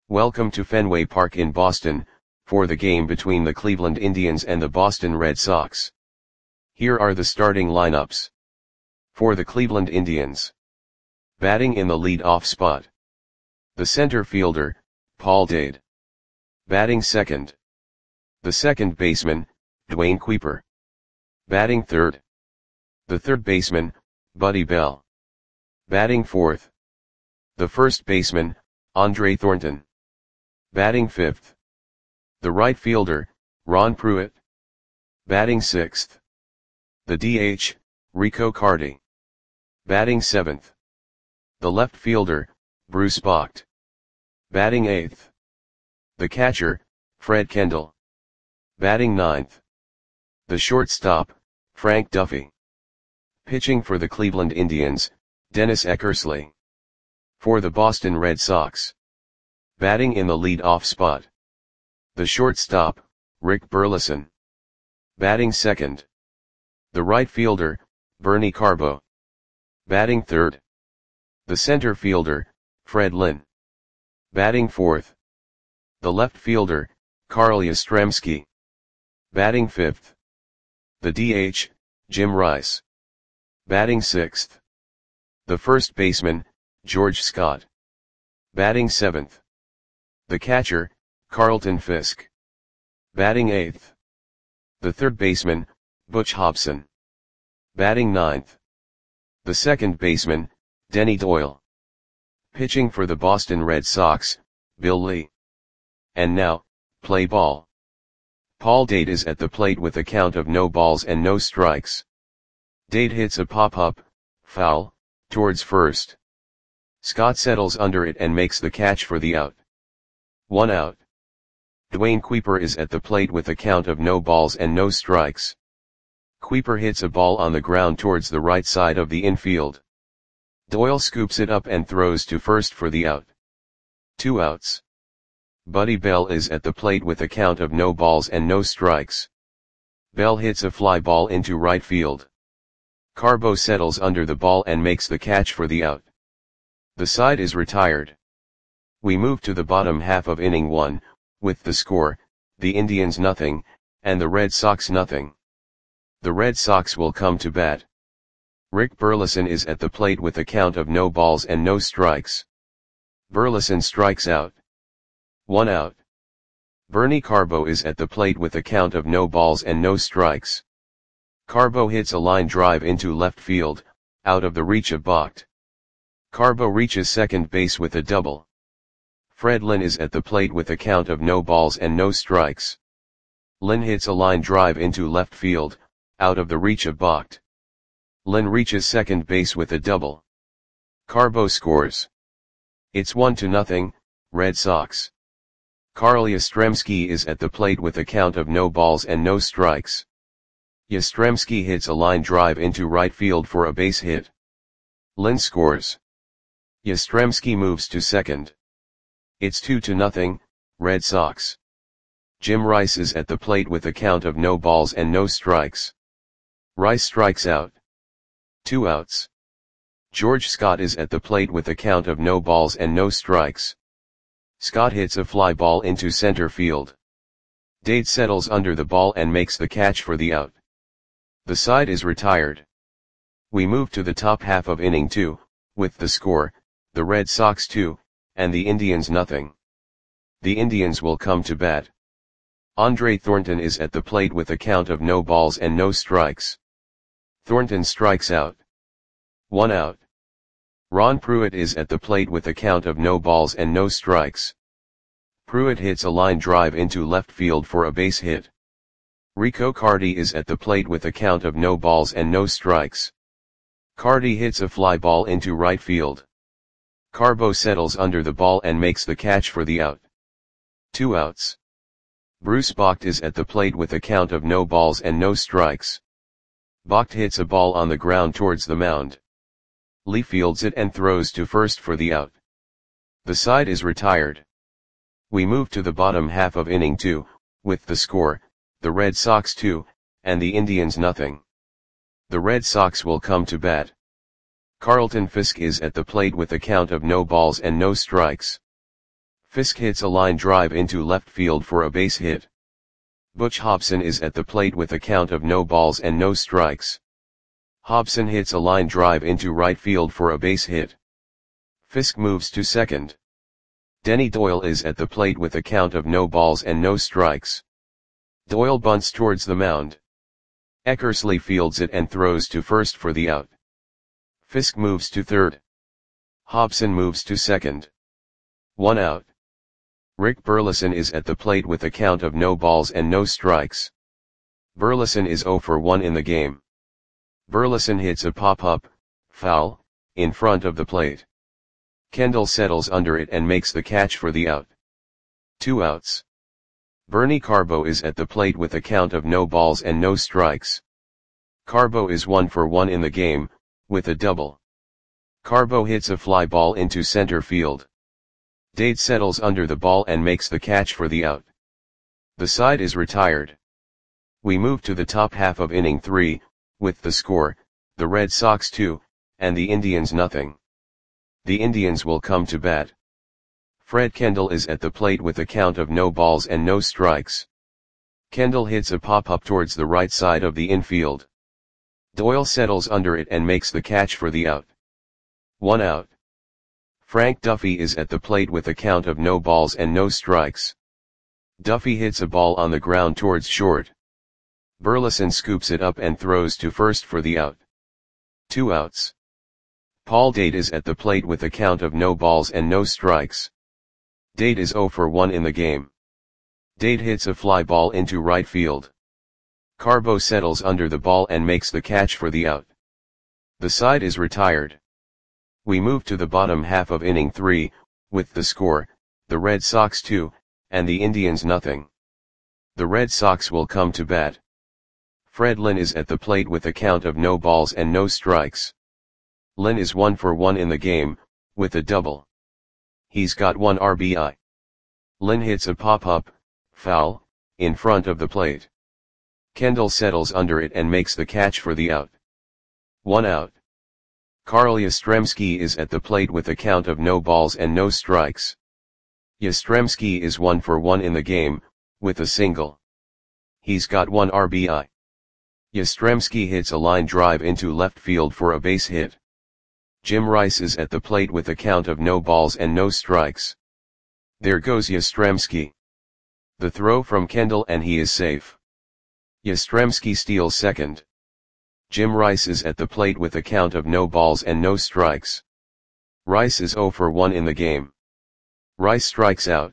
Welcome to Fenway Park in Boston, for the game between the Cleveland Indians and the Boston Red Sox. Here are the starting lineups. For the Cleveland Indians. Batting in the lead-off spot. The center fielder, Paul Dade. Batting second. The second baseman, Dwayne Kuiper. Batting third. The third baseman, Buddy Bell. Batting fourth. The first baseman, Andre Thornton. Batting fifth. The right fielder, Ron Pruitt. Batting sixth. The DH, Rico Carty. Batting seventh. The left fielder, Bruce Bocht. Batting eighth. The catcher, Fred Kendall. Batting ninth. The shortstop, Frank Duffy. Pitching for the Cleveland Indians, Dennis Eckersley. For the Boston Red Sox. Batting in the lead-off spot. The shortstop, Rick Burleson. Batting second. The right fielder, Bernie Carbo. Batting third. The center fielder, Fred Lynn. Batting fourth. The left fielder, Carl Yastrzemski. Batting fifth. The DH, Jim Rice. Batting sixth. The first baseman, George Scott. Batting seventh. The catcher, Carlton Fisk. Batting eighth. The third baseman, Butch Hobson. Batting ninth. The second baseman, Denny Doyle. Pitching for the Boston Red Sox, Bill Lee. And now, play ball. Paul Dade is at the plate with a count of no balls and no strikes. Dade hits a pop-up, foul, towards first. Scott settles under it and makes the catch for the out. 1 out. Dwayne Kuiper is at the plate with a count of no balls and no strikes. Kuiper hits a ball on the ground towards the right side of the infield. Doyle scoops it up and throws to first for the out. 2 outs. Buddy Bell is at the plate with a count of no balls and no strikes. Bell hits a fly ball into right field. Carbo settles under the ball and makes the catch for the out. The side is retired. We move to the bottom half of inning 1, with the score, the Indians nothing, and the Red Sox nothing. The Red Sox will come to bat. Rick Burleson is at the plate with a count of no balls and no strikes. Burleson strikes out. 1 out. Bernie Carbo is at the plate with a count of no balls and no strikes. Carbo hits a line drive into left field, out of the reach of Bocht. Carbo reaches second base with a double. Fred Lynn is at the plate with a count of no balls and no strikes. Lynn hits a line drive into left field, out of the reach of Bocht. Lynn reaches second base with a double. Carbo scores. It's 1-0, Red Sox. Carl Yastrzemski is at the plate with a count of no balls and no strikes. Yastrzemski hits a line drive into right field for a base hit. Lynn scores. Yastrzemski moves to second. It's 2-0, Red Sox. Jim Rice is at the plate with a count of no balls and no strikes. Rice strikes out. 2 outs. George Scott is at the plate with a count of no balls and no strikes. Scott hits a fly ball into center field. Dade settles under the ball and makes the catch for the out. The side is retired. We move to the top half of inning 2, with the score, the Red Sox 2, and the Indians nothing. The Indians will come to bat. Andre Thornton is at the plate with a count of no balls and no strikes. Thornton strikes out. 1 out. Ron Pruitt is at the plate with a count of no balls and no strikes. Pruitt hits a line drive into left field for a base hit. Rico Carty is at the plate with a count of no balls and no strikes. Carty hits a fly ball into right field. Carbo settles under the ball and makes the catch for the out. 2 outs. Bruce Bocht is at the plate with a count of no balls and no strikes. Bocht hits a ball on the ground towards the mound. Lee fields it and throws to first for the out. The side is retired. We move to the bottom half of inning 2, with the score, the Red Sox 2, and the Indians nothing. The Red Sox will come to bat. Carlton Fisk is at the plate with a count of no balls and no strikes. Fisk hits a line drive into left field for a base hit. Butch Hobson is at the plate with a count of no balls and no strikes. Hobson hits a line drive into right field for a base hit. Fisk moves to second. Denny Doyle is at the plate with a count of no balls and no strikes. Doyle bunts towards the mound. Eckersley fields it and throws to first for the out. Fisk moves to third. Hobson moves to second. 1 out. Rick Burleson is at the plate with a count of no balls and no strikes. Burleson is 0 for 1 in the game. Burleson hits a pop-up, foul, in front of the plate. Kendall settles under it and makes the catch for the out. 2 outs. Bernie Carbo is at the plate with a count of no balls and no strikes. Carbo is 1 for 1 in the game, with a double. Carbo hits a fly ball into center field. Dade settles under the ball and makes the catch for the out. The side is retired. We move to the top half of inning 3, with the score, the Red Sox 2, and the Indians nothing. The Indians will come to bat. Fred Kendall is at the plate with a count of no balls and no strikes. Kendall hits a pop-up towards the right side of the infield. Doyle settles under it and makes the catch for the out. 1 out. Frank Duffy is at the plate with a count of no balls and no strikes. Duffy hits a ball on the ground towards short. Burleson scoops it up and throws to first for the out. 2 outs. Paul Dade is at the plate with a count of no balls and no strikes. Dade is 0 for 1 in the game. Dade hits a fly ball into right field. Carbo settles under the ball and makes the catch for the out. The side is retired. We move to the bottom half of inning 3, with the score, the Red Sox 2, and the Indians nothing. The Red Sox will come to bat. Fred Lynn is at the plate with a count of no balls and no strikes. Lynn is 1 for 1 in the game, with a double. He's got 1 RBI. Lynn hits a pop-up, foul, in front of the plate. Kendall settles under it and makes the catch for the out. 1 out. Carl Yastrzemski is at the plate with a count of no balls and no strikes. Yastrzemski is 1 for 1 in the game, with a single. He's got 1 RBI. Yastrzemski hits a line drive into left field for a base hit. Jim Rice is at the plate with a count of no balls and no strikes. There goes Yastrzemski. The throw from Kendall and he is safe. Yastrzemski steals second. Jim Rice is at the plate with a count of no balls and no strikes. Rice is 0 for 1 in the game. Rice strikes out.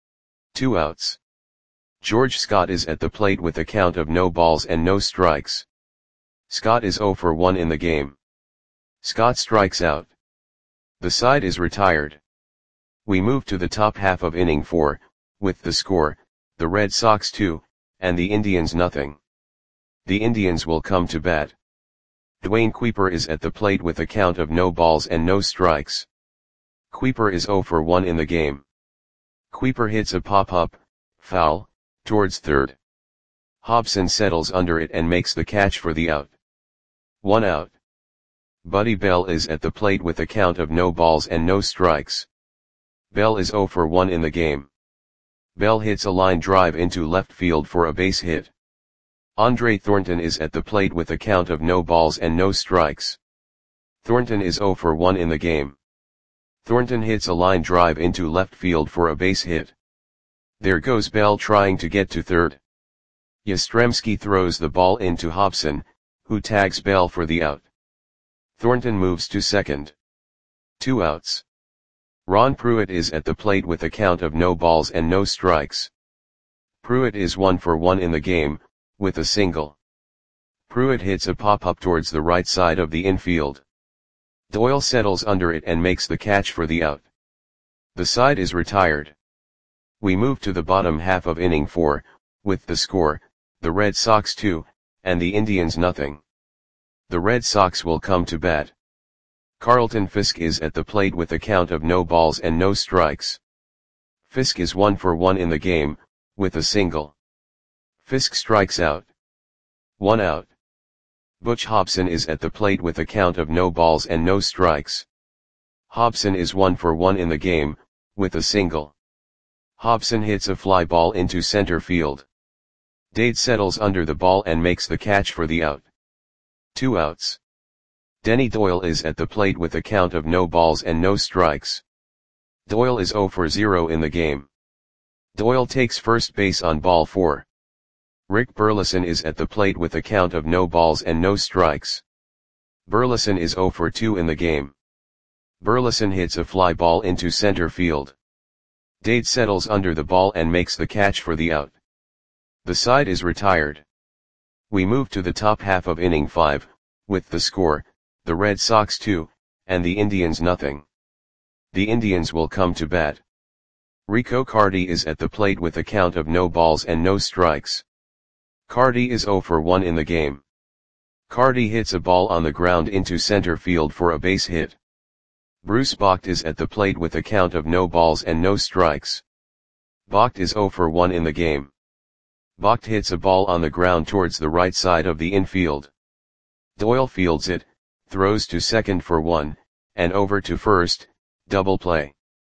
2 outs. George Scott is at the plate with a count of no balls and no strikes. Scott is 0 for 1 in the game. Scott strikes out. The side is retired. We move to the top half of inning 4, with the score, the Red Sox 2, and the Indians nothing. The Indians will come to bat. Dwayne Kuiper is at the plate with a count of no balls and no strikes. Kuiper is 0 for 1 in the game. Kuiper hits a pop-up, foul, towards third. Hobson settles under it and makes the catch for the out. 1 out. Buddy Bell is at the plate with a count of no balls and no strikes. Bell is 0 for 1 in the game. Bell hits a line drive into left field for a base hit. Andre Thornton is at the plate with a count of no balls and no strikes. Thornton is 0 for 1 in the game. Thornton hits a line drive into left field for a base hit. There goes Bell trying to get to third. Yastrzemski throws the ball into Hobson, who tags Bell for the out. Thornton moves to second. 2 outs. Ron Pruitt is at the plate with a count of no balls and no strikes. Pruitt is 1 for 1 in the game, with a single. Pruitt hits a pop-up towards the right side of the infield. Doyle settles under it and makes the catch for the out. The side is retired. We move to the bottom half of inning 4, with the score, the Red Sox 2, and the Indians nothing. The Red Sox will come to bat. Carlton Fisk is at the plate with a count of no balls and no strikes. Fisk is 1 for 1 in the game, with a single. Fisk strikes out. 1 out. Butch Hobson is at the plate with a count of no balls and no strikes. Hobson is 1 for 1 in the game, with a single. Hobson hits a fly ball into center field. Dade settles under the ball and makes the catch for the out. 2 outs. Denny Doyle is at the plate with a count of no balls and no strikes. Doyle is 0 for 0 in the game. Doyle takes first base on ball 4. Rick Burleson is at the plate with a count of no balls and no strikes. Burleson is 0 for 2 in the game. Burleson hits a fly ball into center field. Dade settles under the ball and makes the catch for the out. The side is retired. We move to the top half of inning 5, with the score, the Red Sox 2, and the Indians nothing. The Indians will come to bat. Rico Carty is at the plate with a count of no balls and no strikes. Carty is 0 for 1 in the game. Carty hits a ball on the ground into center field for a base hit. Bruce Bocht is at the plate with a count of no balls and no strikes. Bocht is 0 for 1 in the game. Bocht hits a ball on the ground towards the right side of the infield. Doyle fields it, throws to second for 1, and over to first, double play.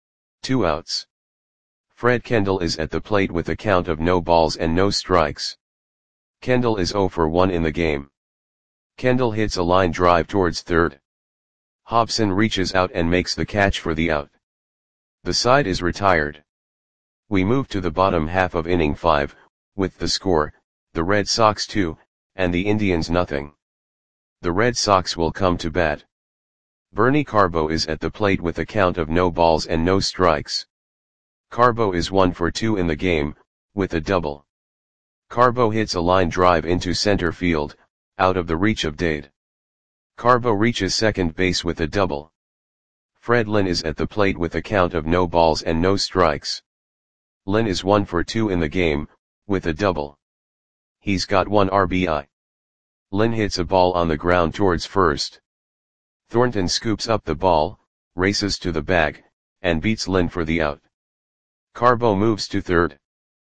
2 outs. Fred Kendall is at the plate with a count of no balls and no strikes. Kendall is 0 for 1 in the game. Kendall hits a line drive towards third. Hobson reaches out and makes the catch for the out. The side is retired. We move to the bottom half of inning 5, with the score, the Red Sox 2, and the Indians nothing. The Red Sox will come to bat. Bernie Carbo is at the plate with a count of no balls and no strikes. Carbo is 1 for 2 in the game, with a double. Carbo hits a line drive into center field, out of the reach of Dade. Carbo reaches second base with a double. Fred Lynn is at the plate with a count of no balls and no strikes. Lynn is 1 for 2 in the game, with a double. He's got 1 RBI. Lynn hits a ball on the ground towards first. Thornton scoops up the ball, races to the bag, and beats Lynn for the out. Carbo moves to third.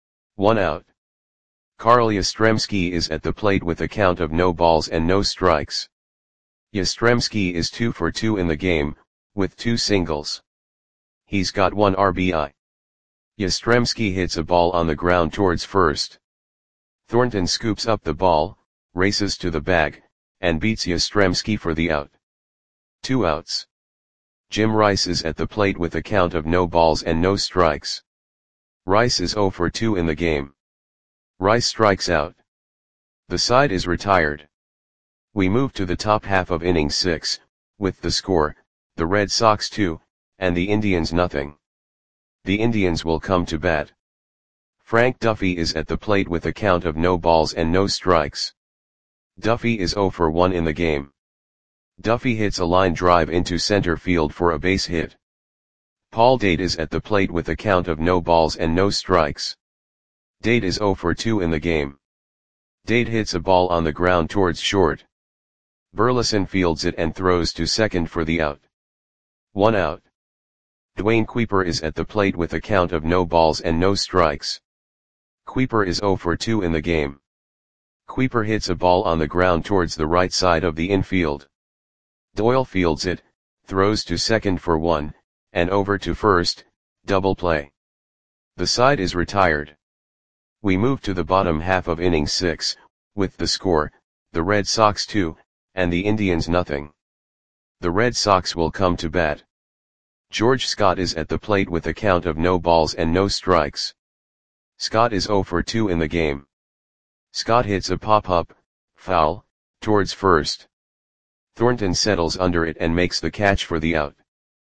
1 out. Carl Yastrzemski is at the plate with a count of no balls and no strikes. Yastrzemski is 2 for 2 in the game, with 2 singles. He's got 1 RBI. Yastrzemski hits a ball on the ground towards first. Thornton scoops up the ball, races to the bag, and beats Yastrzemski for the out. 2 outs. Jim Rice is at the plate with a count of no balls and no strikes. Rice is 0 for 2 in the game. Rice strikes out. The side is retired. We move to the top half of inning 6, with the score, the Red Sox 2, and the Indians nothing. The Indians will come to bat. Frank Duffy is at the plate with a count of no balls and no strikes. Duffy is 0 for 1 in the game. Duffy hits a line drive into center field for a base hit. Paul Dade is at the plate with a count of no balls and no strikes. Dade is 0 for 2 in the game. Dade hits a ball on the ground towards short. Burleson fields it and throws to second for the out. 1 out. Dwayne Kuiper is at the plate with a count of no balls and no strikes. Kuiper is 0 for 2 in the game. Kuiper hits a ball on the ground towards the right side of the infield. Doyle fields it, throws to second for 1, and over to first, double play. The side is retired. We move to the bottom half of inning 6, with the score, the Red Sox 2, and the Indians nothing. The Red Sox will come to bat. George Scott is at the plate with a count of no balls and no strikes. Scott is 0 for 2 in the game. Scott hits a pop-up, foul, towards first. Thornton settles under it and makes the catch for the out.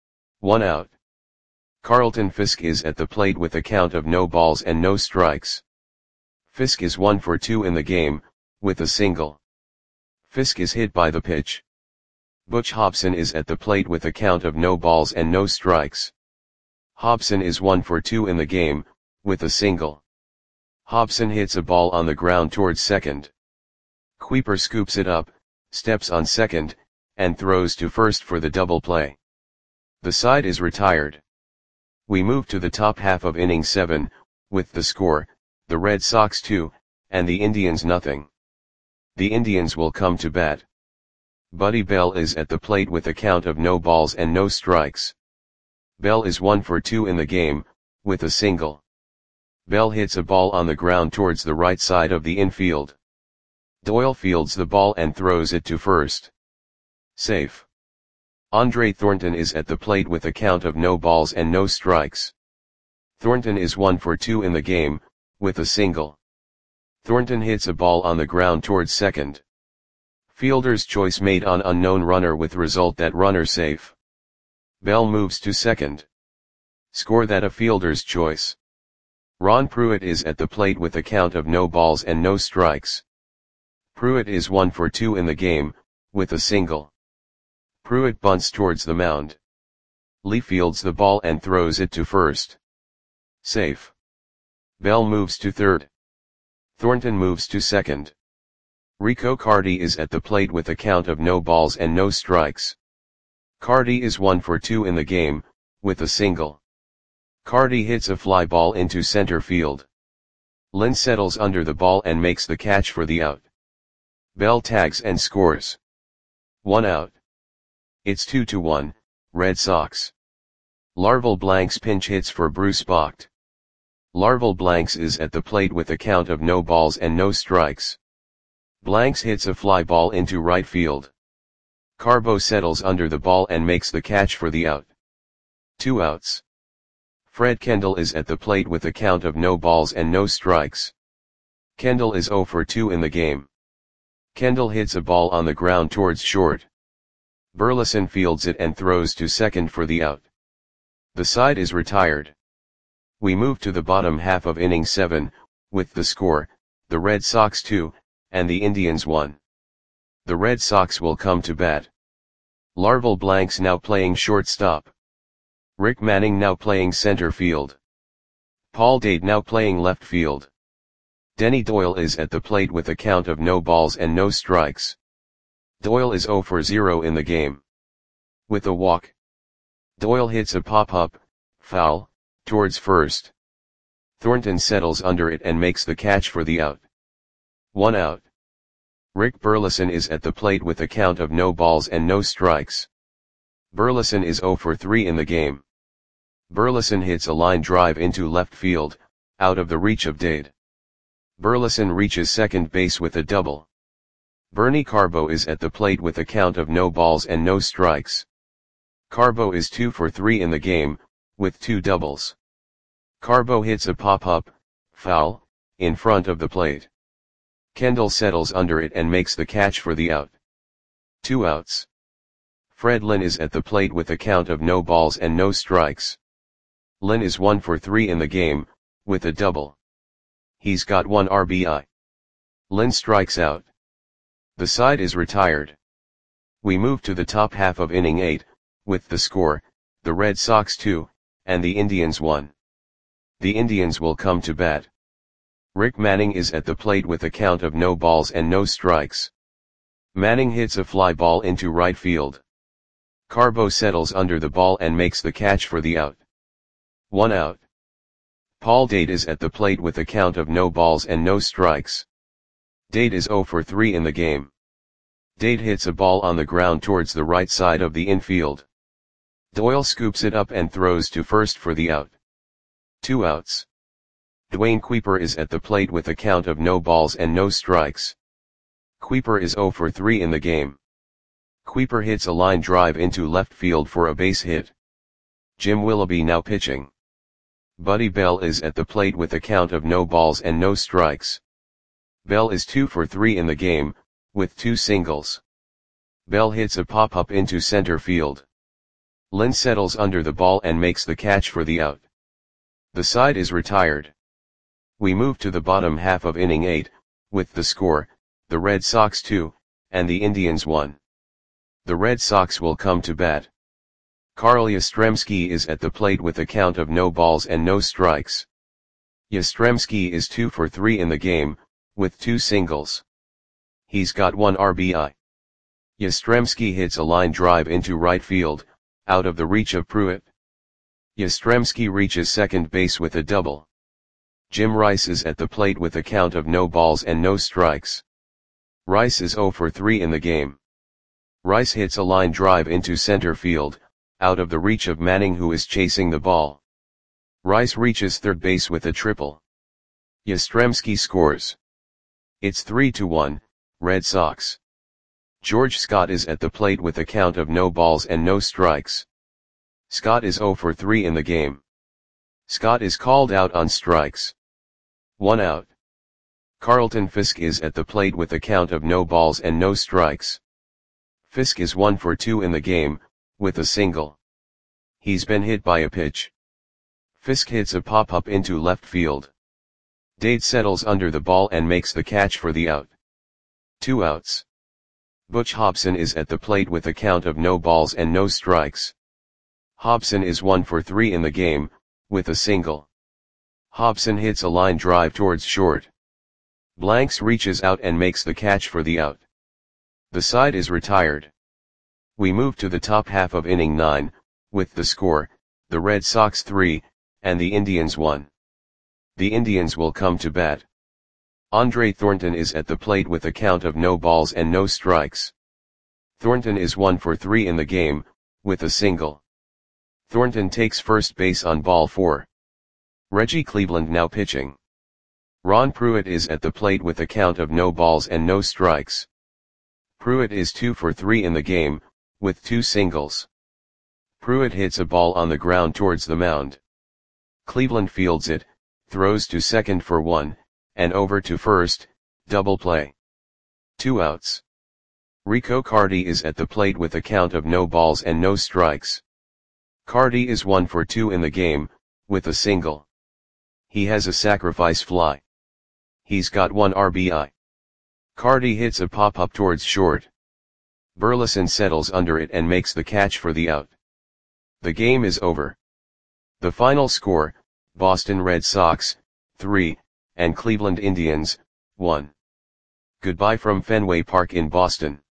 1 out. Carlton Fisk is at the plate with a count of no balls and no strikes. Fisk is 1 for 2 in the game, with a single. Fisk is hit by the pitch. Butch Hobson is at the plate with a count of no balls and no strikes. Hobson is 1 for 2 in the game, with a single. Hobson hits a ball on the ground towards second. Kuiper scoops it up, steps on second, and throws to first for the double play. The side is retired. We move to the top half of inning 7, with the score, the Red Sox 2, and the Indians nothing. The Indians will come to bat. Buddy Bell is at the plate with a count of no balls and no strikes. Bell is 1 for 2 in the game, with a single. Bell hits a ball on the ground towards the right side of the infield. Doyle fields the ball and throws it to first. Safe. Andre Thornton is at the plate with a count of no balls and no strikes. Thornton is 1 for 2 in the game, with a single. Thornton hits a ball on the ground towards second. Fielder's choice made on unknown runner with result that runner safe. Bell moves to second. Score that a fielder's choice. Ron Pruitt is at the plate with a count of no balls and no strikes. Pruitt is 1 for 2 in the game, with a single. Pruitt bunts towards the mound. Lee fields the ball and throws it to first. Safe. Bell moves to third. Thornton moves to second. Rico Carty is at the plate with a count of no balls and no strikes. Carty is 1 for 2 in the game, with a single. Carty hits a fly ball into center field. Lynn settles under the ball and makes the catch for the out. Bell tags and scores. 1 out. It's 2-1, Red Sox. Larval Blanks pinch hits for Bruce Bocht. Larval Blanks is at the plate with a count of no balls and no strikes. Blanks hits a fly ball into right field. Carbo settles under the ball and makes the catch for the out. 2 outs. Fred Kendall is at the plate with a count of no balls and no strikes. Kendall is 0 for 2 in the game. Kendall hits a ball on the ground towards short. Burleson fields it and throws to second for the out. The side is retired. We move to the bottom half of inning 7, with the score, the Red Sox 2, and the Indians 1. The Red Sox will come to bat. Larval Blanks now playing shortstop. Rick Manning now playing center field. Paul Dade now playing left field. Denny Doyle is at the plate with a count of no balls and no strikes. Doyle is 0 for 0 in the game. With a walk. Doyle hits a pop-up, foul, towards first. Thornton settles under it and makes the catch for the out. 1 out. Rick Burleson is at the plate with a count of no balls and no strikes. Burleson is 0 for 3 in the game. Burleson hits a line drive into left field, out of the reach of Dade. Burleson reaches second base with a double. Bernie Carbo is at the plate with a count of no balls and no strikes. Carbo is 2 for 3 in the game, with 2 doubles. Carbo hits a pop-up, foul, in front of the plate. Kendall settles under it and makes the catch for the out. 2 outs. Fred Lynn is at the plate with a count of no balls and no strikes. Lynn is 1 for 3 in the game, with a double. He's got 1 RBI. Lynn strikes out. The side is retired. We move to the top half of inning 8, with the score, the Red Sox 2, and the Indians 1. The Indians will come to bat. Rick Manning is at the plate with a count of no balls and no strikes. Manning hits a fly ball into right field. Carbo settles under the ball and makes the catch for the out. 1 out. Paul Dade is at the plate with a count of no balls and no strikes. Dade is 0 for 3 in the game. Dade hits a ball on the ground towards the right side of the infield. Doyle scoops it up and throws to first for the out. 2 outs. Dwayne Kuiper is at the plate with a count of no balls and no strikes. Kuiper is 0 for 3 in the game. Kuiper hits a line drive into left field for a base hit. Jim Willoughby now pitching. Buddy Bell is at the plate with a count of no balls and no strikes. Bell is 2 for 3 in the game, with 2 singles. Bell hits a pop-up into center field. Lynn settles under the ball and makes the catch for the out. The side is retired. We move to the bottom half of inning 8, with the score, the Red Sox 2, and the Indians 1. The Red Sox will come to bat. Carl Yastrzemski is at the plate with a count of no balls and no strikes. Yastrzemski is 2 for 3 in the game, with 2 singles. He's got 1 RBI. Yastrzemski hits a line drive into right field, out of the reach of Pruitt. Yastrzemski reaches second base with a double. Jim Rice is at the plate with a count of no balls and no strikes. Rice is 0 for 3 in the game. Rice hits a line drive into center field, out of the reach of Manning who is chasing the ball. Rice reaches third base with a triple. Yastrzemski scores. It's 3-1, Red Sox. George Scott is at the plate with a count of no balls and no strikes. Scott is 0 for 3 in the game. Scott is called out on strikes. 1 out. Carlton Fisk is at the plate with a count of no balls and no strikes. Fisk is 1 for 2 in the game, with a single. He's been hit by a pitch. Fisk hits a pop-up into left field. Dade settles under the ball and makes the catch for the out. 2 outs. Butch Hobson is at the plate with a count of no balls and no strikes. Hobson is 1 for 3 in the game, with a single. Hobson hits a line drive towards short. Blanks reaches out and makes the catch for the out. The side is retired. We move to the top half of inning 9, with the score, the Red Sox 3, and the Indians 1. The Indians will come to bat. Andre Thornton is at the plate with a count of no balls and no strikes. Thornton is 1 for 3 in the game, with a single. Thornton takes first base on ball 4. Reggie Cleveland now pitching. Ron Pruitt is at the plate with a count of no balls and no strikes. Pruitt is 2 for 3 in the game, with 2 singles. Pruitt hits a ball on the ground towards the mound. Cleveland fields it, throws to second for 1, and over to first, double play. 2 outs. Rico Carty is at the plate with a count of no balls and no strikes. Carty is 1 for 2 in the game, with a single. He has a sacrifice fly. He's got 1 RBI. Carty hits a pop-up towards short. Burleson settles under it and makes the catch for the out. The game is over. The final score, Boston Red Sox, 3, and Cleveland Indians, 1. Goodbye from Fenway Park in Boston.